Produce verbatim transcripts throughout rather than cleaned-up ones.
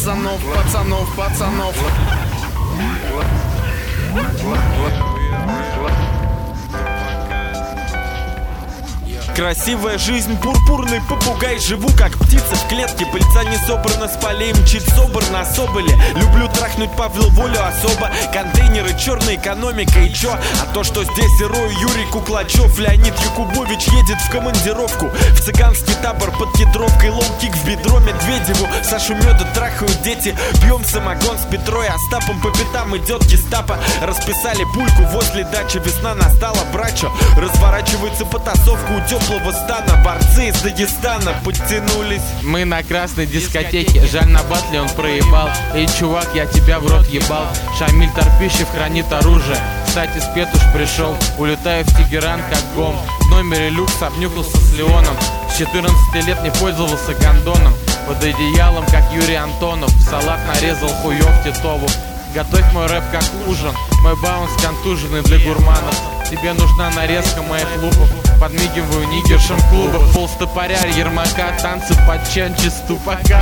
пацанов, пацанов, пацанов. Красивая жизнь, пурпурный попугай. Живу как птица в клетке. Пыльца не собрана, с полей мчит собрана соболи. Люблю трахнуть Павел Волю особо. Контейнеры, черная экономика и чё? А то, что здесь герой Юрий Куклачев. Леонид Якубович едет в командировку в цыганский табор под Кедровкой. Лоу-кик в бедро Медведеву. Сашу Меда трахают дети. Пьем самогон с Петрой Остапом. По пятам идет гестапо. Расписали пульку возле дачи. Весна настала, брачо. Разворачивается потасовка у теплого стана. Борцы из Дагестана подтянулись. Мы на красной дискотеке. Жаль, на батле он проебал. Эй, чувак, я тебя в рот ебал. Шамиль Торпищев хранит оружие. Кстати, Спетуш пришел. Улетаю в Тегеран как гом. В номере люкс обнюхался с Леоном. С четырнадцати лет не пользовался гондоном. Под одеялом, как Юрий Антонов. Салат нарезал хуёв Титову. Готовь мой рэп как ужин. Мой баунс контуженный для гурманов. Тебе нужна нарезка моих лупов. Подмигиваю нигершам клубов. Пол стопоря, Ермака, танцы под чанчи ступака.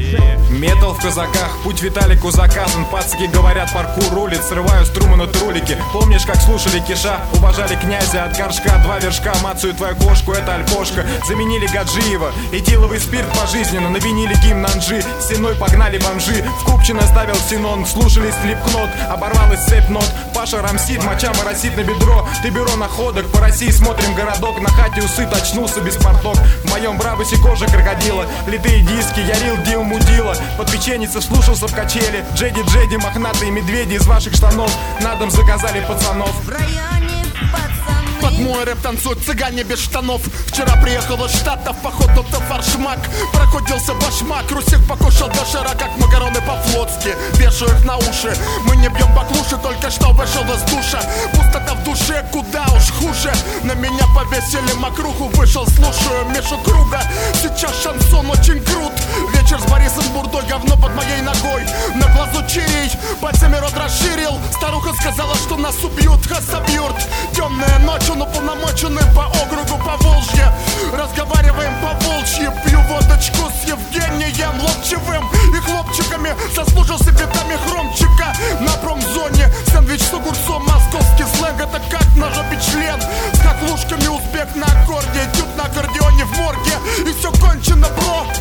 Метал в казаках, путь Виталику заказан. Пацаки говорят, паркур рулит. Срываю струмы на трулики. Помнишь, как слушали Киша? Уважали князя от горшка. Два вершка, мацию твою кошку, это альпошка. Заменили Гаджиева, этиловый спирт пожизненно. Навинили гимн Анжи, стеной погнали бомжи. В Купчино ставил Синон, слушали Слипкнот. Оборвалась цепь нот. Паша рамсит, моча моросит на бедро. Ты бюро находок, по России смотрим городок. На хате усыт, очнулся без порток. В моем брабусе кожа крокодила. Литые диски, я рил, дил, мудила. Под печеницей слушался в качели. Джеди, Джеди, мохнатые медведи из ваших штанов. На дом заказали пацанов. В районе пацаны. Под мой рэп танцуют цыгане без штанов. Вчера приехал из Штатов, походу то фаршмак. Проходился башмак, Русик покушал дошира, как макароны по-флотски. Вешаю их на уши, мы не бьем баклуши. Только что вышел из душа, пустота в душе, куда уж хуже. На меня повесили мокруху, вышел, слушаю Мишу Круга. Сейчас шансон очень крут. Вечер с Борисом Бурдой, говно под моей ногой. На глазу чирий, пальцами рот расширил. Старуха сказала, что нас убьют, хасабьют. Темная ночь, но полномоченный по округу Поволжье. Разговариваем по-волчьи. Пью водочку с Евгением Лобчевым и хлопчиками. Заслужил себе там и хромчика. На промзоне сэндвич с огурцом. Московский сленг, это как на жопе член. С хохлушками узбек на аккорде. Тют на аккордеоне в морге. И все кончено, бро.